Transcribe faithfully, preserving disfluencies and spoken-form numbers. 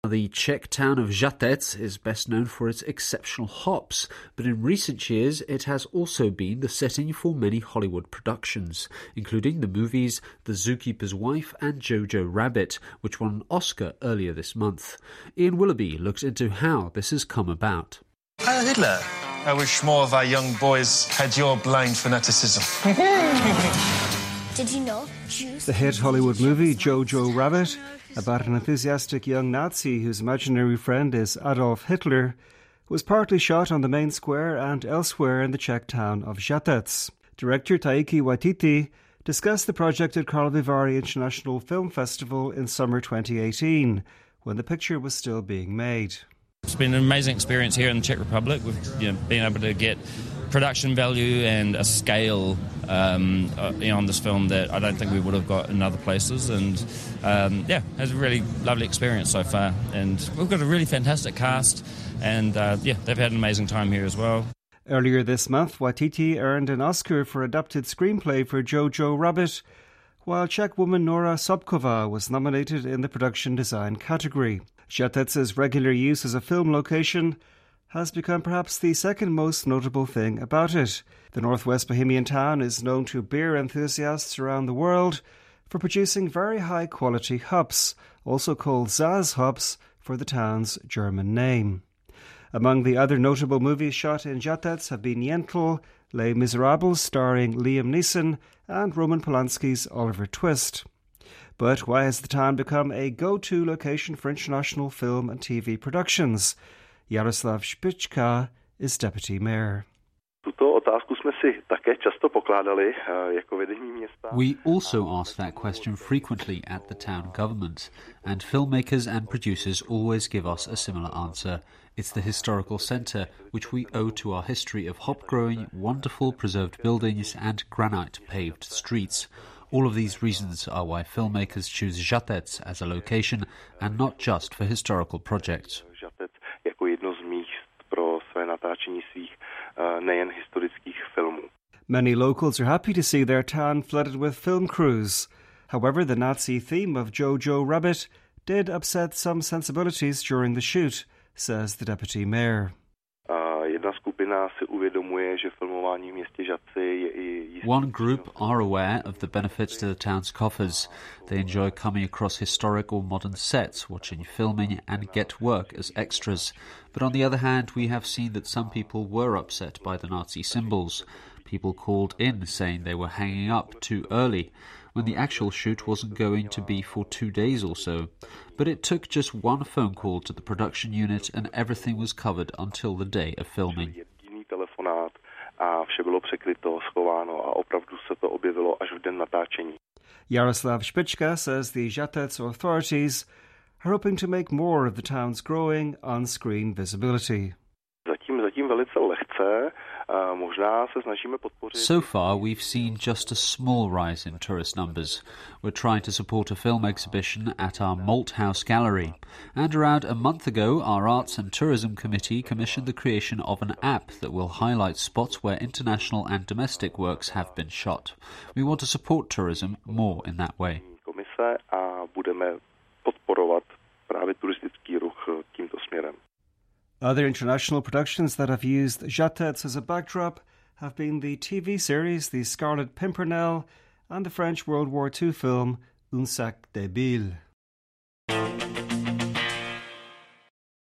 The Czech town of Žatec is best known for its exceptional hops, but in recent years it has also been the setting for many Hollywood productions, including the movies The Zookeeper's Wife and Jojo Rabbit, which won an Oscar earlier this month. Ian Willoughby looked into how this has come about. Heil Hitler! I wish more of our young boys had your blind fanaticism. Did you know Jews... The hit Hollywood movie Jojo Rabbit, about an enthusiastic young Nazi whose imaginary friend is Adolf Hitler, was partly shot on the main square and elsewhere in the Czech town of Žatec. Director Taiki Waititi discussed the project at Karlovy Vary International Film Festival in summer twenty eighteen, when the picture was still being made. It's been an amazing experience here in the Czech Republic. We've you know, been able to get production value and a scale um, uh, you know, on this film that I don't think we would have got in other places. And um, yeah, it's a really lovely experience so far. And we've got a really fantastic cast. And uh, yeah, they've had an amazing time here as well. Earlier this month, Waititi earned an Oscar for adapted screenplay for Jojo Rabbit, while Czech woman Nora Sobkova was nominated in the production design category. Žatec's regular use as a film location has become perhaps the second most notable thing about it. The northwest Bohemian town is known to beer enthusiasts around the world for producing very high-quality hops, also called Saaz hops for the town's German name. Among the other notable movies shot in Žatec have been Yentl, Les Miserables starring Liam Neeson, and Roman Polanski's Oliver Twist. But why has the town become a go-to location for international film and T V productions? Jaroslav Špička is deputy mayor. We also ask that question frequently at the town government, and filmmakers and producers always give us a similar answer. It's the historical centre, which we owe to our history of hop growing, wonderful preserved buildings and granite-paved streets. All of these reasons are why filmmakers choose Žatec as a location and not just for historical projects. Many locals are happy to see their town flooded with film crews. However, the Nazi theme of Jojo Rabbit did upset some sensibilities during the shoot, says the deputy mayor. One group are aware of the benefits to the town's coffers. They enjoy coming across historic or modern sets, watching filming and get work as extras. But on the other hand, we have seen that some people were upset by the Nazi symbols. People called in saying they were hanging up too early, when the actual shoot wasn't going to be for two days or so. But it took just one phone call to the production unit and everything was covered until the day of filming. Jaroslav Špička says the Žatec authorities are hoping to make more of the town's growing on-screen visibility. So far, we've seen just a small rise in tourist numbers. We're trying to support a film exhibition at our Malthouse Gallery. And around a month ago, our Arts and Tourism Committee commissioned the creation of an app that will highlight spots where international and domestic works have been shot. We want to support tourism more in that way. Other international productions that have used Žatec as a backdrop have been the T V series The Scarlet Pimpernel and the French World War Two film Un sac débile.